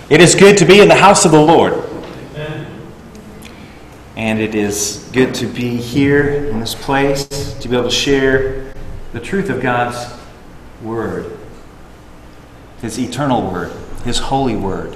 It is good to be in the house of the Lord. Amen. And it is good to be here in this place, to be able to share the truth of God's Word, His eternal Word, His holy Word.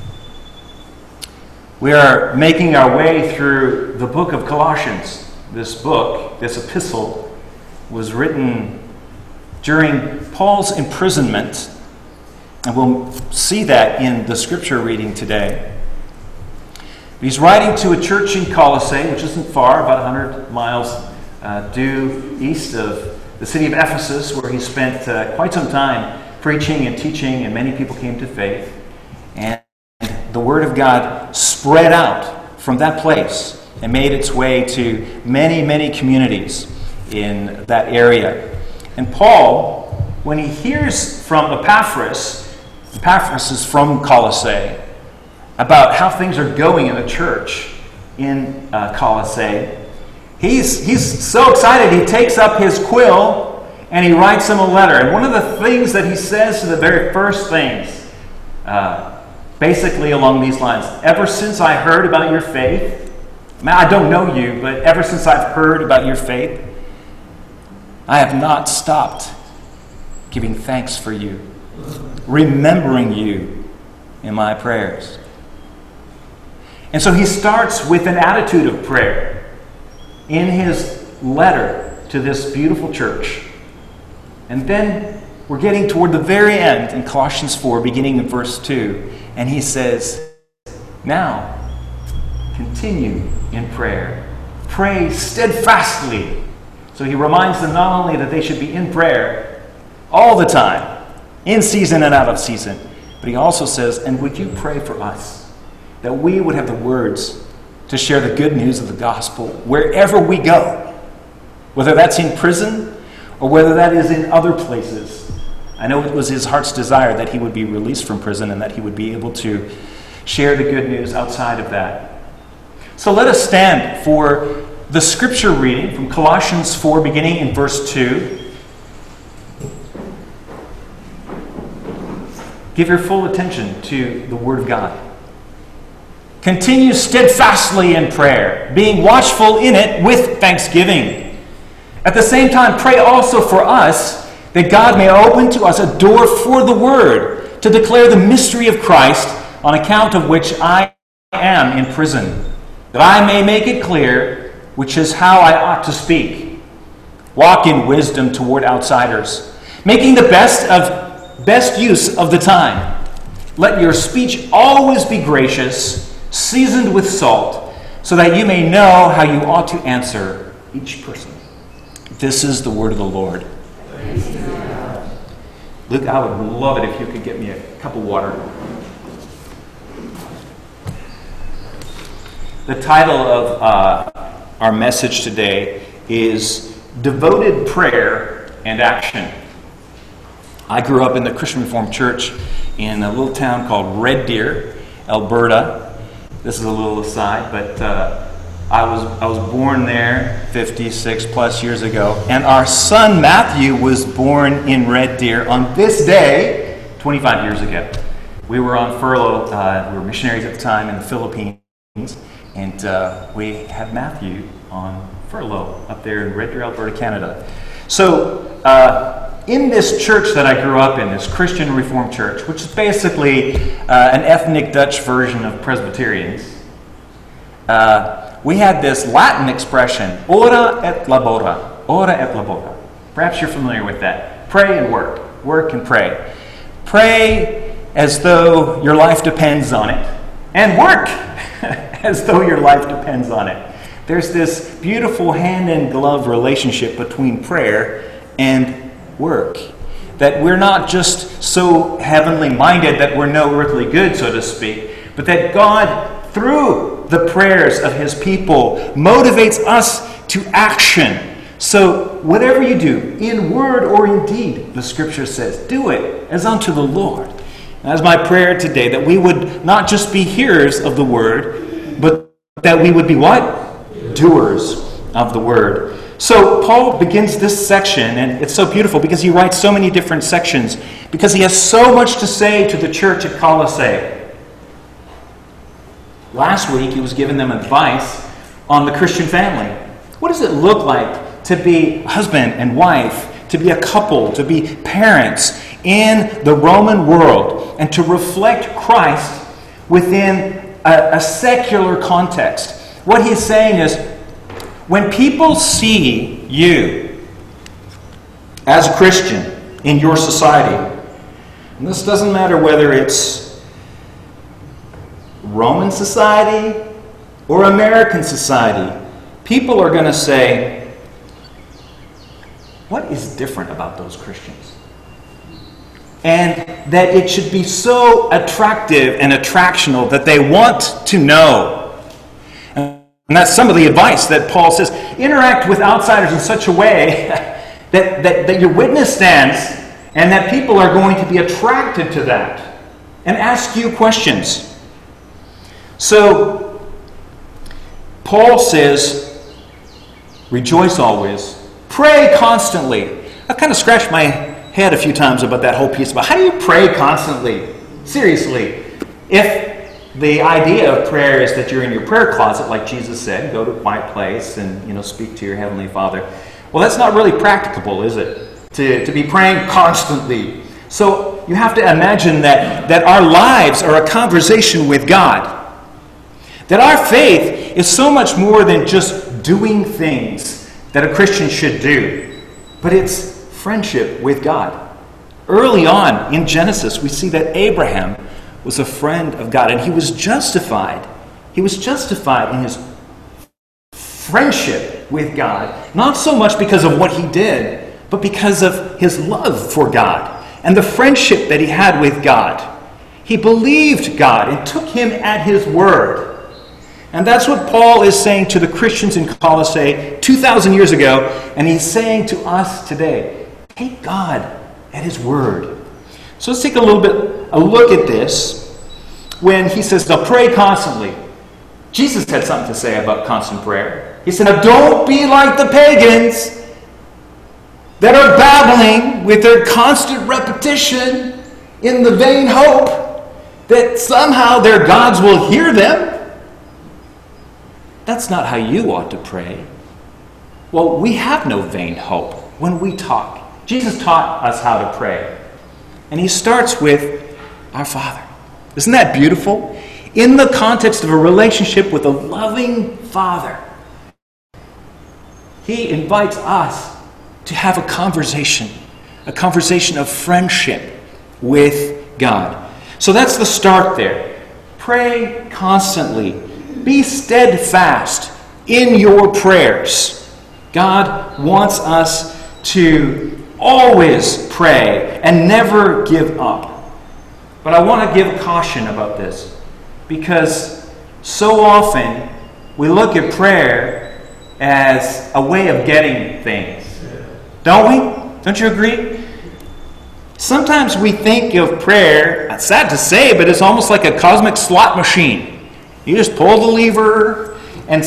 We are making our way through the book of Colossians. This book, this epistle, was written during Paul's imprisonment. And we'll see that in the scripture reading today. He's writing to a church in Colossae, which isn't far, about 100 miles due east of the city of Ephesus, where he spent quite some time preaching and teaching, and many people came to faith. And the Word of God spread out from that place and made its way to many, many communities in that area. And Paul, when he hears from Epaphras is from Colossae, about how things are going in the church in Colossae, he's so excited he takes up his quill and he writes them a letter. And one of the things that he says to the very first things, basically along these lines: ever since I heard about your faith, I don't know you, but ever since I've heard about your faith, I have not stopped giving thanks for you, remembering you in my prayers. And so he starts with an attitude of prayer in his letter to this beautiful church. And then we're getting toward the very end in Colossians 4, beginning in verse 2. And he says, now, continue in prayer. Pray steadfastly. So he reminds them not only that they should be in prayer all the time, in season and out of season, but he also says, and would you pray for us, that we would have the words to share the good news of the gospel wherever we go, whether that's in prison or whether that is in other places. I know it was his heart's desire that he would be released from prison and that he would be able to share the good news outside of that. So let us stand for the scripture reading from Colossians 4, beginning in verse 2. Give your full attention to the Word of God. Continue steadfastly in prayer, being watchful in it with thanksgiving. At the same time, pray also for us, that God may open to us a door for the Word, to declare the mystery of Christ, on account of which I am in prison, that I may make it clear which is how I ought to speak. Walk in wisdom toward outsiders, making the best use of the time. Let your speech always be gracious, seasoned with salt, so that you may know how you ought to answer each person. This is the word of the Lord. Luke, I would love it if you could get me a cup of water. The title of our message today is Devoted Prayer and Action. I grew up in the Christian Reformed Church in a little town called Red Deer, Alberta. This is a little aside, but I was born there 56 plus years ago, and our son Matthew was born in Red Deer on this day 25 years ago. We were on furlough. We were missionaries at the time in the Philippines, and we had Matthew on furlough up there in Red Deer, Alberta, Canada. So in this church that I grew up in, this Christian Reformed Church, which is basically an ethnic Dutch version of Presbyterians, we had this Latin expression, ora et labora, ora et labora. Perhaps you're familiar with that. Pray and work and pray. Pray as though your life depends on it, and work as though your life depends on it. There's this beautiful hand-in-glove relationship between prayer and work. That we're not just so heavenly minded that we're no earthly good, so to speak, but that God, through the prayers of His people, motivates us to action. So whatever you do, in word or in deed, the Scripture says, do it as unto the Lord. And that's my prayer today, that we would not just be hearers of the Word, but that we would be what? Doers of the Word. So Paul begins this section, and it's so beautiful because he writes so many different sections, because he has so much to say to the church at Colossae. Last week, he was giving them advice on the Christian family. What does it look like to be husband and wife, to be a couple, to be parents in the Roman world, and to reflect Christ within a secular context? What he's saying is, when people see you as a Christian in your society, and this doesn't matter whether it's Roman society or American society, people are going to say, what is different about those Christians? And that it should be so attractive and attractional that they want to know. And that's some of the advice that Paul says. Interact with outsiders in such a way that your witness stands and that people are going to be attracted to that and ask you questions. So, Paul says, rejoice always, pray constantly. I've kind of scratched my head a few times about that whole piece about how do you pray constantly? Seriously. If the idea of prayer is that you're in your prayer closet, like Jesus said, go to a quiet place and speak to your Heavenly Father. Well, that's not really practicable, is it? To be praying constantly. So you have to imagine that our lives are a conversation with God. That our faith is so much more than just doing things that a Christian should do, but it's friendship with God. Early on in Genesis, we see that Abraham was a friend of God, and he was justified. He was justified in his friendship with God, not so much because of what he did, but because of his love for God and the friendship that he had with God. He believed God and took him at his word. And that's what Paul is saying to the Christians in Colossae 2,000 years ago, and he's saying to us today, take God at his word. So let's take a look at this when he says, now pray constantly. Jesus had something to say about constant prayer. He said, now don't be like the pagans that are babbling with their constant repetition in the vain hope that somehow their gods will hear them. That's not how you ought to pray. Well, we have no vain hope when we talk. Jesus taught us how to pray. And he starts with our Father. Isn't that beautiful? In the context of a relationship with a loving Father, he invites us to have a conversation of friendship with God. So that's the start there. Pray constantly. Be steadfast in your prayers. God wants us to always pray and never give up. But I want to give caution about this, because so often we look at prayer as a way of getting things. Don't we? Don't you agree? Sometimes we think of prayer, it's sad to say, but it's almost like a cosmic slot machine. You just pull the lever, and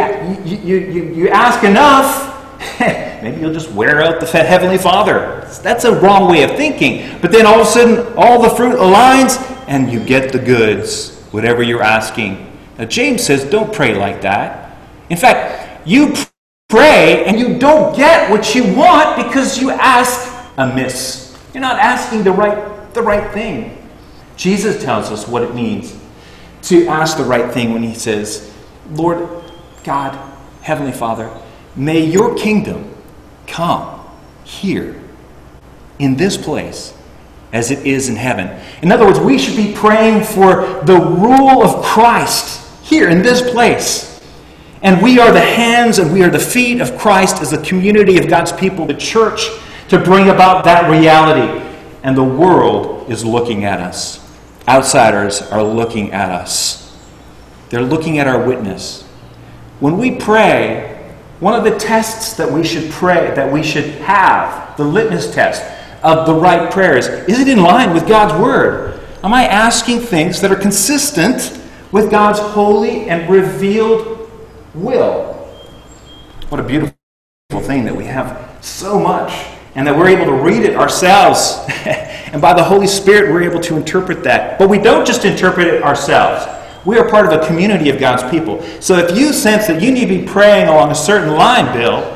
you ask enough, maybe you'll just wear out the Heavenly Father. That's a wrong way of thinking. But then all of a sudden, all the fruit aligns, and you get the goods, whatever you're asking. Now, James says, don't pray like that. In fact, you pray, and you don't get what you want because you ask amiss. You're not asking the right thing. Jesus tells us what it means to ask the right thing when he says, Lord God, Heavenly Father, may your kingdom come here in this place as it is in heaven. In other words, we should be praying for the rule of Christ here in this place. And we are the hands and we are the feet of Christ as a community of God's people, the church, to bring about that reality. And the world is looking at us. Outsiders are looking at us. They're looking at our witness. When we pray, one of the tests that we should pray, that we should have, the litmus test of the right prayers, is it in line with God's Word? Am I asking things that are consistent with God's holy and revealed will? What a beautiful thing that we have so much, and that we're able to read it ourselves. And by the Holy Spirit, we're able to interpret that. But we don't just interpret it ourselves. We are part of a community of God's people. So if you sense that you need to be praying along a certain line, Bill,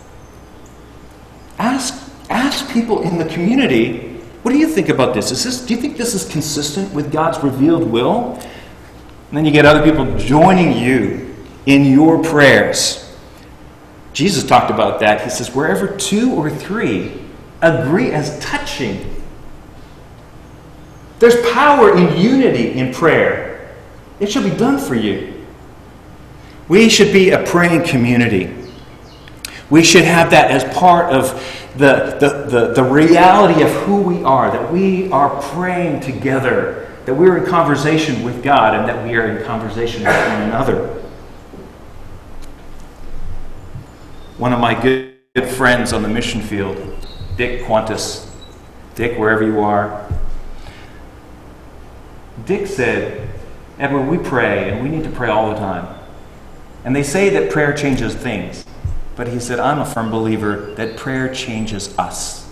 ask people in the community, what do you think about this? Do you think this is consistent with God's revealed will? And then you get other people joining you in your prayers. Jesus talked about that. He says, wherever 2 or 3 agree as touching. There's power in unity in prayer. It shall be done for you. We should be a praying community. We should have that as part of the reality of who we are, that we are praying together, that we're in conversation with God, and that we are in conversation with one another. One of my good friends on the mission field, Dick Qantas. Dick, wherever you are. Dick said, Edward, we pray, and we need to pray all the time. And they say that prayer changes things. But he said, I'm a firm believer that prayer changes us.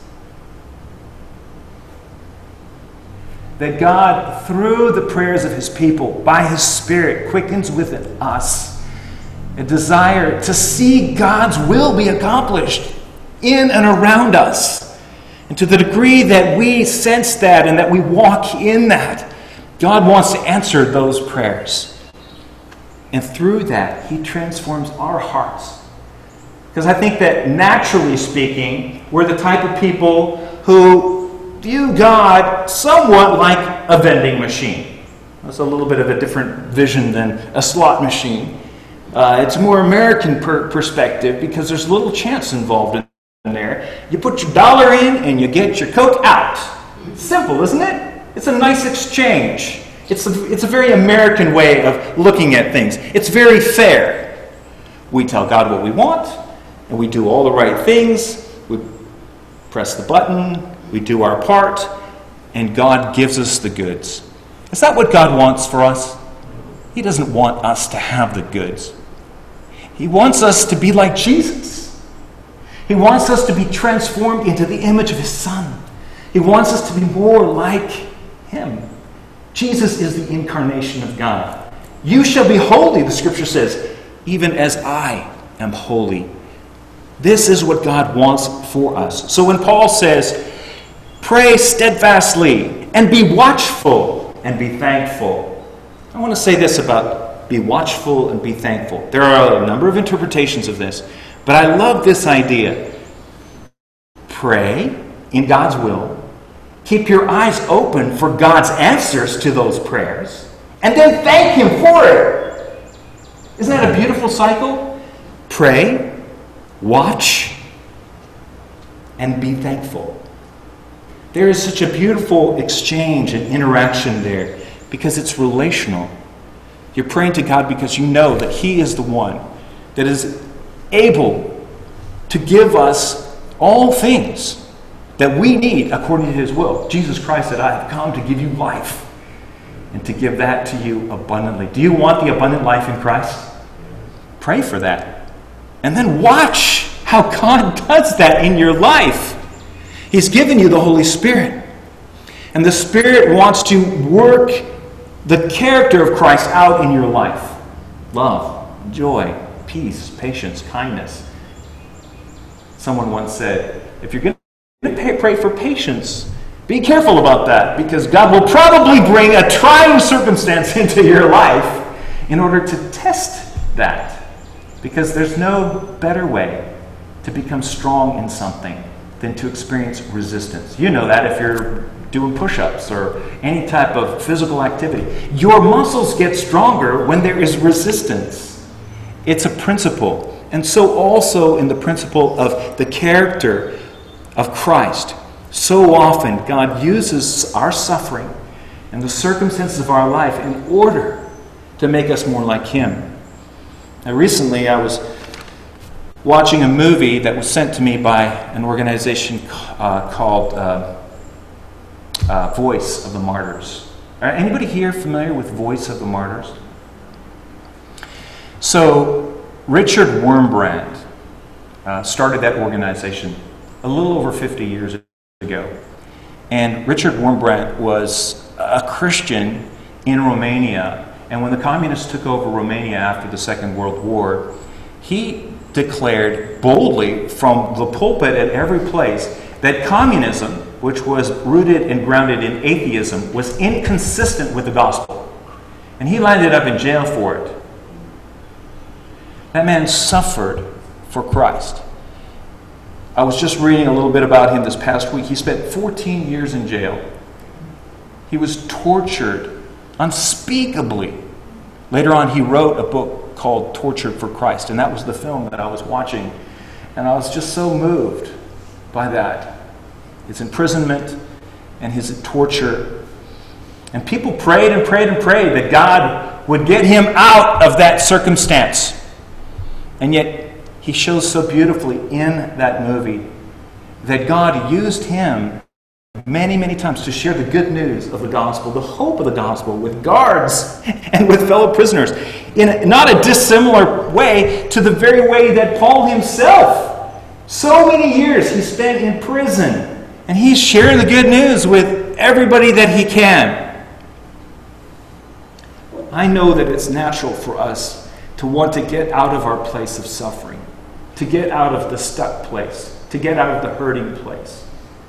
That God, through the prayers of His people, by His Spirit, quickens within us a desire to see God's will be accomplished in and around us. And to the degree that we sense that and that we walk in that, God wants to answer those prayers. And through that, He transforms our hearts. Because I think that naturally speaking, we're the type of people who view God somewhat like a vending machine. That's a little bit of a different vision than a slot machine. It's a more American perspective because there's little chance involved in there. You put your dollar in and you get your Coke out. Simple, isn't it? It's a nice exchange. It's a very American way of looking at things. It's very fair. We tell God what we want, and we do all the right things. We press the button, we do our part, and God gives us the goods. Is that what God wants for us? He doesn't want us to have the goods. He wants us to be like Jesus. He wants us to be transformed into the image of His Son. He wants us to be more like Him. Jesus is the incarnation of God. You shall be holy, the Scripture says, even as I am holy. This is what God wants for us. So when Paul says, pray steadfastly and be watchful and be thankful, I want to say this about be watchful and be thankful. There are a number of interpretations of this, but I love this idea. Pray in God's will. Keep your eyes open for God's answers to those prayers, and then thank Him for it. Isn't that a beautiful cycle? Pray, watch, and be thankful. There is such a beautiful exchange and interaction there because it's relational. You're praying to God because you know that He is the one that is able to give us all things that we need according to His will. Jesus Christ said, I have come to give you life and to give that to you abundantly. Do you want the abundant life in Christ? Pray for that. And then watch how God does that in your life. He's given you the Holy Spirit. And the Spirit wants to work the character of Christ out in your life. Love, joy, peace, patience, kindness. Someone once said, if you're going to pray for patience, be careful about that, because God will probably bring a trying circumstance into your life in order to test that. Because there's no better way to become strong in something than to experience resistance. You know that if you're doing push-ups or any type of physical activity. Your muscles get stronger when there is resistance. It's a principle. And so also in the principle of the character of Christ. So often God uses our suffering and the circumstances of our life in order to make us more like Him. Now recently I was watching a movie that was sent to me by an organization called Voice of the Martyrs. Anybody here familiar with Voice of the Martyrs? So Richard Wurmbrand started that organization a little over 50 years ago. And Richard Wurmbrand was a Christian in Romania And when the communists took over Romania after the Second World War, he declared boldly from the pulpit at every place that communism, which was rooted and grounded in atheism, was inconsistent with the gospel. And he landed up in jail for it. That man suffered for Christ. I was just reading a little bit about him this past week. He spent 14 years in jail. He was tortured unspeakably. Later on, he wrote a book called Tortured for Christ, and that was the film that I was watching. And I was just so moved by that. His imprisonment and his torture. And people prayed and prayed and prayed that God would get him out of that circumstance. And yet, he shows so beautifully in that movie that God used him many, many times to share the good news of the gospel, the hope of the gospel, with guards and with fellow prisoners, in not a dissimilar way to the very way that Paul himself, so many years he spent in prison, and he's sharing the good news with everybody that he can. I know that it's natural for us to want to get out of our place of suffering, to get out of the stuck place, to get out of the hurting place.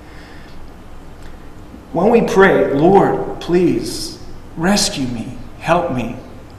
When we pray, Lord, please rescue me, help me,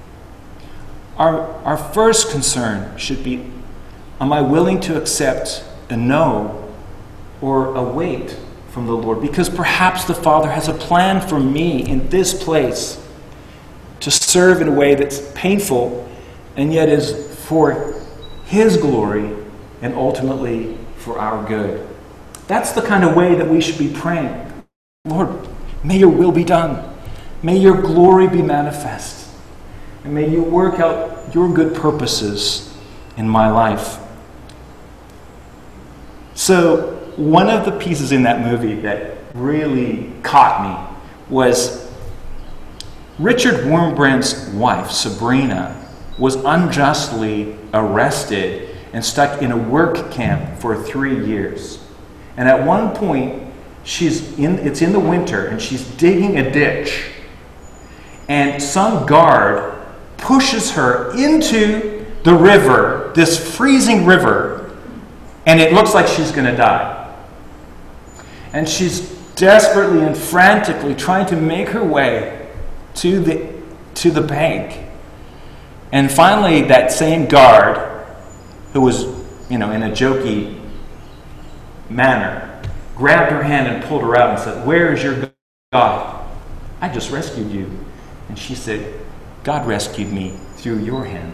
our first concern should be, am I willing to accept a no or a wait from the Lord? Because perhaps the Father has a plan for me in this place to serve in a way that's painful and yet is for His glory and ultimately for our good. That's the kind of way that we should be praying. Lord, may your will be done. May your glory be manifest. And may you work out your good purposes in my life. So, one of the pieces in that movie that really caught me was Richard Wurmbrand's wife, Sabrina, was unjustly arrested and stuck in a work camp for 3 years. And at one point, it's in the winter, and she's digging a ditch. And some guard pushes her into the river, this freezing river, and it looks like she's going to die. And she's desperately and frantically trying to make her way to the bank. And finally, that same guard, who was, in a jokey manner, grabbed her hand and pulled her out and said, "Where is your God? I just rescued you." And she said, "God rescued me through your hand."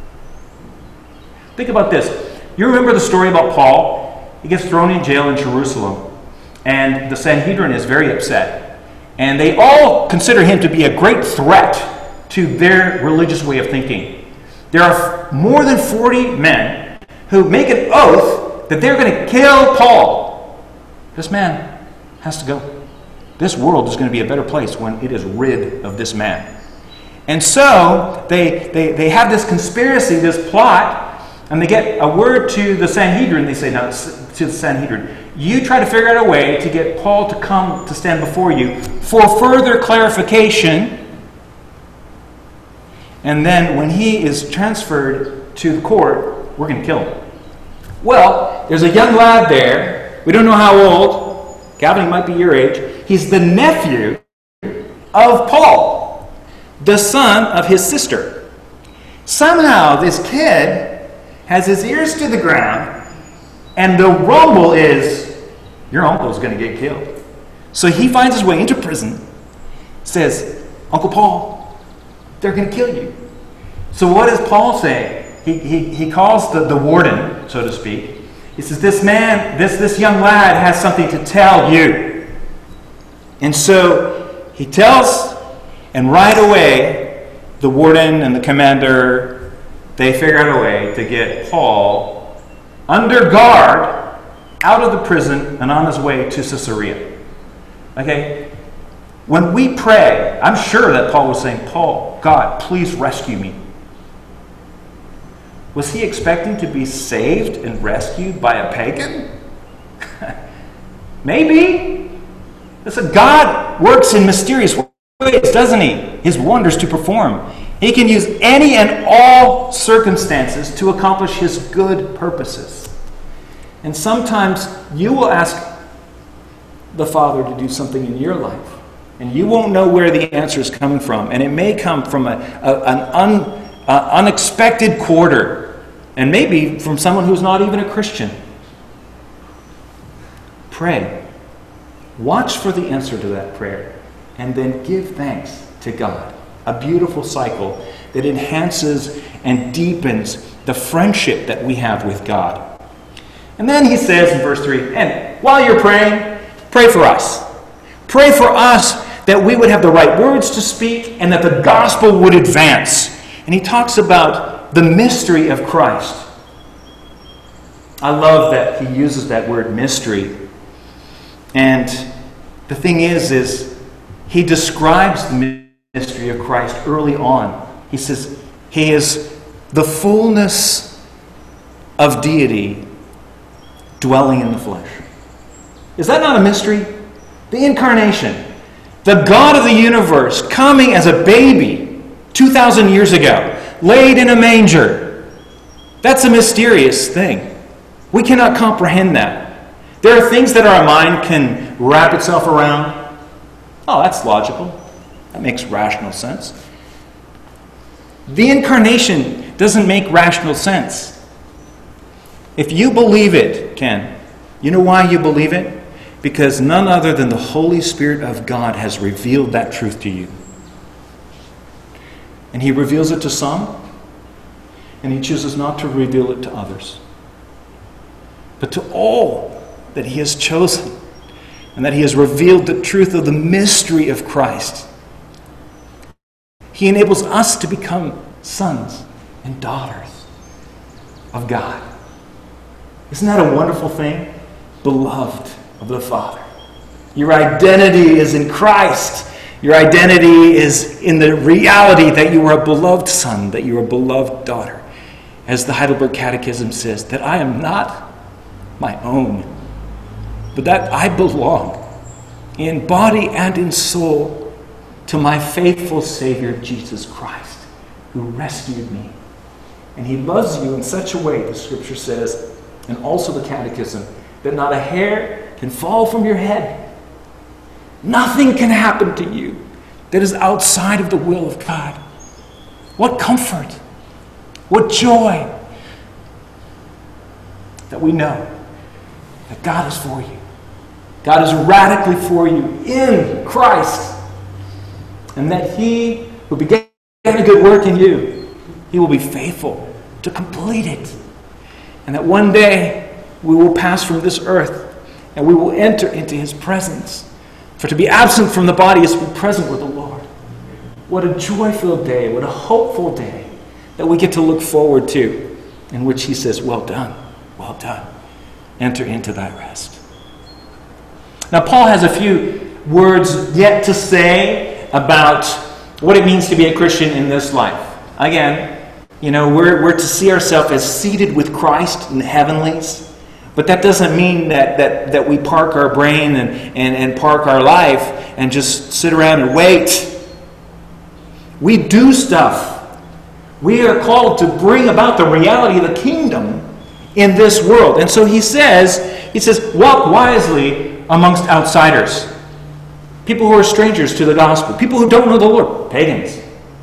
Think about this. You remember the story about Paul? He gets thrown in jail in Jerusalem, and the Sanhedrin is very upset. And they all consider him to be a great threat to their religious way of thinking. There are more than 40 men who make an oath that they're going to kill Paul. This man has to go. This world is going to be a better place when it is rid of this man. And so they have this conspiracy, this plot, and they get a word to the Sanhedrin. They say, now, to the Sanhedrin, you try to figure out a way to get Paul to come to stand before you for further clarification. And then when he is transferred to the court, we're going to kill him. Well, there's a young lad there. We don't know how old. Gavin, he might be your age. He's the nephew of Paul, the son of his sister. Somehow this kid has his ears to the ground, and the rumble is, your uncle's going to get killed. So he finds his way into prison, says, "Uncle Paul, they're going to kill you." So what does Paul say? He calls the warden, so to speak. He says, "This man, this young lad has something to tell you." And so he tells, and right away, the warden and the commander, they figure out a way to get Paul under guard out of the prison and on his way to Caesarea. Okay? When we pray, I'm sure that Paul was saying, "Paul, God, please rescue me." Was he expecting to be saved and rescued by a pagan? Maybe. Listen, God works in mysterious ways, doesn't he? His wonders to perform. He can use any and all circumstances to accomplish His good purposes. And sometimes you will ask the Father to do something in your life, and you won't know where the answer is coming from. And it may come from an unexpected quarter, and maybe from someone who's not even a Christian. Pray. Watch for the answer to that prayer, and then give thanks to God. A beautiful cycle that enhances and deepens the friendship that we have with God. And then he says in verse 3, and while you're praying, pray for us. Pray for us that we would have the right words to speak and that the gospel would advance. And he talks about the mystery of Christ. I love that he uses that word mystery. And the thing is he describes the mystery of Christ early on. He says he is the fullness of deity dwelling in the flesh. Is that not a mystery? The incarnation. The God of the universe coming as a baby 2,000 years ago, laid in a manger. That's a mysterious thing. We cannot comprehend that. There are things that our mind can wrap itself around. Oh, that's logical. That makes rational sense. The incarnation doesn't make rational sense. If you believe it, Ken, you know why you believe it? Because none other than the Holy Spirit of God has revealed that truth to you. And He reveals it to some, and He chooses not to reveal it to others. But to all that He has chosen, and that He has revealed the truth of the mystery of Christ, He enables us to become sons and daughters of God. Isn't that a wonderful thing? Beloved of the Father. Your identity is in Christ. Your identity is in the reality that you are a beloved son, that you are a beloved daughter. As the Heidelberg Catechism says, that I am not my own, but that I belong in body and in soul to my faithful Savior, Jesus Christ, who rescued me. And He loves you in such a way, the Scripture says, and also the Catechism, that not a hair can fall from your head. Nothing can happen to you that is outside of the will of God. What comfort, what joy that we know that God is for you. God is radically for you in Christ. And that He who began a good work in you, He will be faithful to complete it. And that one day we will pass from this earth and we will enter into His presence. For to be absent from the body is to be present with the Lord. What a joy-filled day, what a hopeful day that we get to look forward to, in which He says, well done, well done. Enter into thy rest. Now Paul has a few words yet to say about what it means to be a Christian in this life. Again, we're to see ourselves as seated with Christ in the heavenlies. But that doesn't mean that we park our brain and park our life and just sit around and wait. We do stuff. We are called to bring about the reality of the kingdom in this world. And so he says, walk wisely amongst outsiders. People who are strangers to the gospel. People who don't know the Lord. Pagans.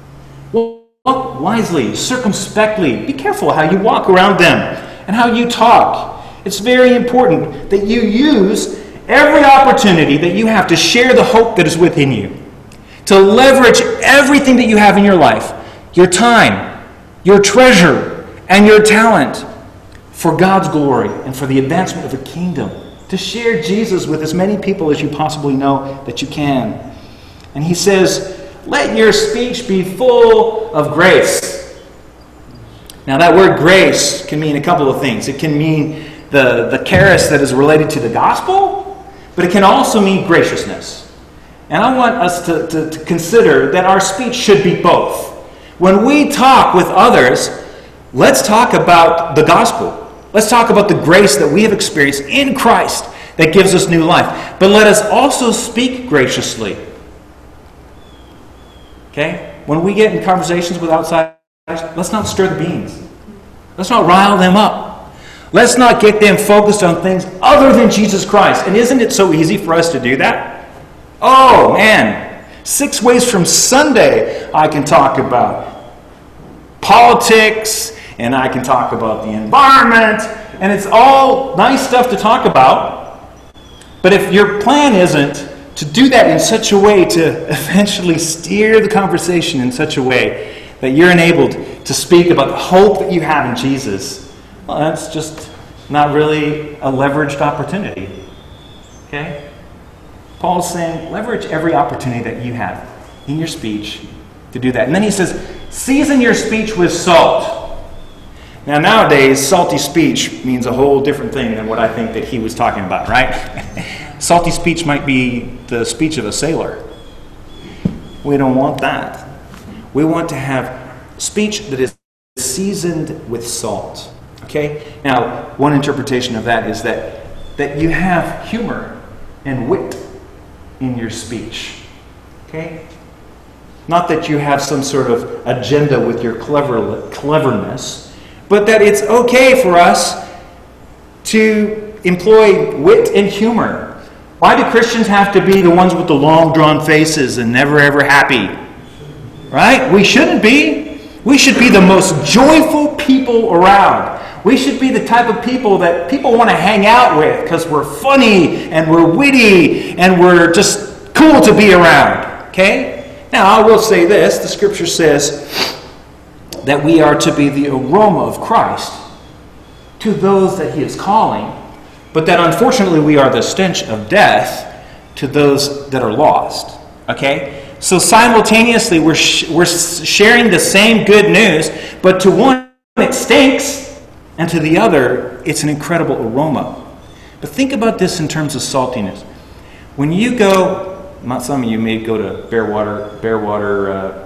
Walk wisely, circumspectly. Be careful how you walk around them and how you talk. It's very important that you use every opportunity that you have to share the hope that is within you. To leverage everything that you have in your life, your time, your treasure, and your talent for God's glory and for the advancement of the kingdom. To share Jesus with as many people as you possibly know that you can. And he says, let your speech be full of grace. Now that word grace can mean a couple of things. It can mean the charis that is related to the gospel, but it can also mean graciousness. And I want us to consider that our speech should be both. When we talk with others, let's talk about the gospel. Let's talk about the grace that we have experienced in Christ that gives us new life. But let us also speak graciously. Okay? when we get in conversations with outsiders, let's not stir the beans. Let's not rile them up. Let's not get them focused on things other than Jesus Christ. And isn't it so easy for us to do that? Oh, man. 6 ways from Sunday I can talk about politics, and I can talk about the environment, and it's all nice stuff to talk about. But if your plan isn't to do that in such a way to eventually steer the conversation in such a way that you're enabled to speak about the hope that you have in Jesus, well, that's just not really a leveraged opportunity. Okay? Paul's saying, leverage every opportunity that you have in your speech to do that. And then he says, season your speech with salt. Now, nowadays, salty speech means a whole different thing than what I think that he was talking about, right? Salty speech might be the speech of a sailor. We don't want that. We want to have speech that is seasoned with salt. Okay? Now, one interpretation of that is that you have humor and wit in your speech. Okay? Not that you have some sort of agenda with your cleverness, but that it's okay for us to employ wit and humor. Why do Christians have to be the ones with the long drawn faces and never ever happy? Right? We shouldn't be. We should be the most joyful people around. We should be the type of people that people want to hang out with because we're funny and we're witty and we're just cool to be around. Okay? Now, I will say this. The Scripture says that we are to be the aroma of Christ to those that He is calling, but that unfortunately we are the stench of death to those that are lost. Okay? So simultaneously we're sharing the same good news, but to one it stinks, and to the other it's an incredible aroma. But think about this in terms of saltiness. When you go, some of you may go to Bearwater,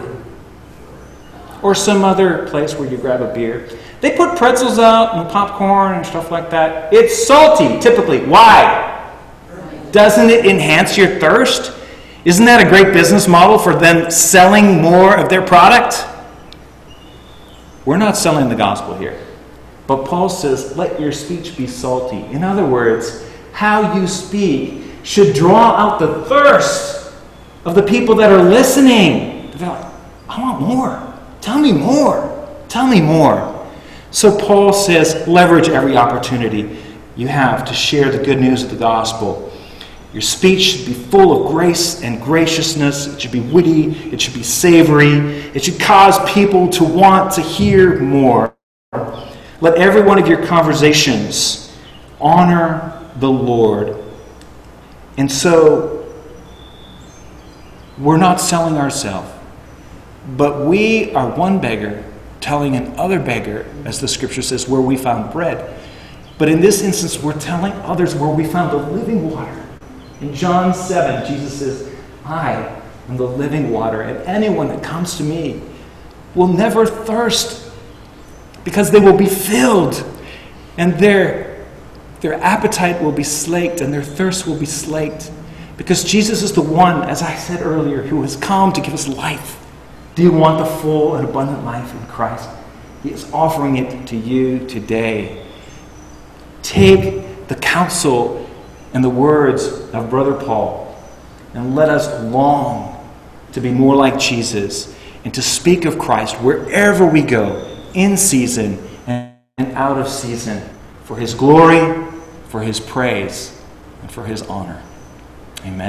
or some other place where you grab a beer. They put pretzels out and popcorn and stuff like that. It's salty, typically. Why? Doesn't it enhance your thirst? Isn't that a great business model for them selling more of their product? We're not selling the gospel here. But Paul says, let your speech be salty. In other words, how you speak should draw out the thirst of the people that are listening. They're like, I want more. Tell me more. Tell me more. So Paul says, leverage every opportunity you have to share the good news of the gospel. Your speech should be full of grace and graciousness. It should be witty. It should be savory. It should cause people to want to hear more. Let every one of your conversations honor the Lord. And so, we're not selling ourselves. But we are one beggar telling another beggar, as the Scripture says, where we found bread. But in this instance, we're telling others where we found the living water. In John 7, Jesus says, I am the living water, and anyone that comes to me will never thirst, because they will be filled, and their appetite will be slaked, and their thirst will be slaked. Because Jesus is the one, as I said earlier, who has come to give us life. Do you want the full and abundant life in Christ? He is offering it to you today. Take the counsel and the words of Brother Paul, and let us long to be more like Jesus and to speak of Christ wherever we go, in season and out of season, for His glory, for His praise, and for His honor. Amen.